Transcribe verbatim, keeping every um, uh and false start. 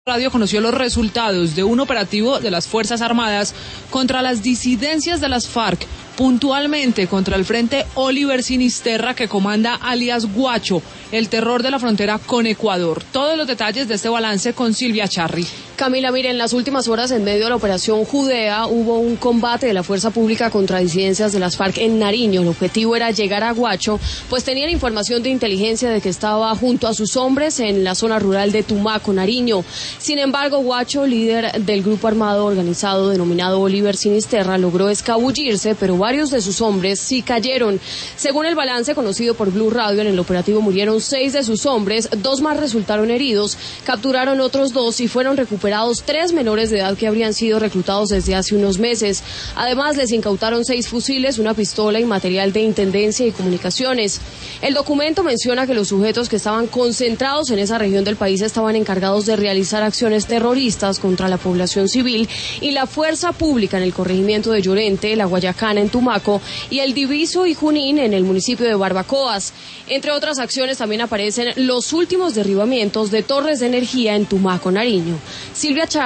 Radio conoció los resultados de un operativo de las Fuerzas Armadas contra las disidencias de las FARC, puntualmente contra el Frente Oliver Sinisterra que comanda alias Guacho, el terror de la frontera con Ecuador. Todos los detalles de este balance con Silvia Charri. Camila, mire, en las últimas horas, en medio de la operación Judea, hubo un combate de la fuerza pública contra disidencias de las FARC en Nariño. El objetivo era llegar a Guacho, pues tenían información de inteligencia de que estaba junto a sus hombres en la zona rural de Tumaco, Nariño. Sin embargo, Guacho, líder del grupo armado organizado denominado Oliver Sinisterra, logró escabullirse, pero varios de sus hombres sí cayeron. Según el balance conocido por Blue Radio, en el operativo murieron seis de sus hombres, dos más resultaron heridos, capturaron otros dos y fueron recuperados tres menores de edad que habrían sido reclutados desde hace unos meses. Además, les incautaron seis fusiles, una pistola y material de intendencia y comunicaciones. El documento menciona que los sujetos que estaban concentrados en esa región del país estaban encargados de realizar acciones terroristas contra la población civil y la fuerza pública en el corregimiento de Llorente, La Guayacana en Tumaco y el Diviso y Junín en el municipio de Barbacoas. Entre otras acciones también aparecen los últimos derribamientos de torres de energía en Tumaco, Nariño. Silvia Chávez.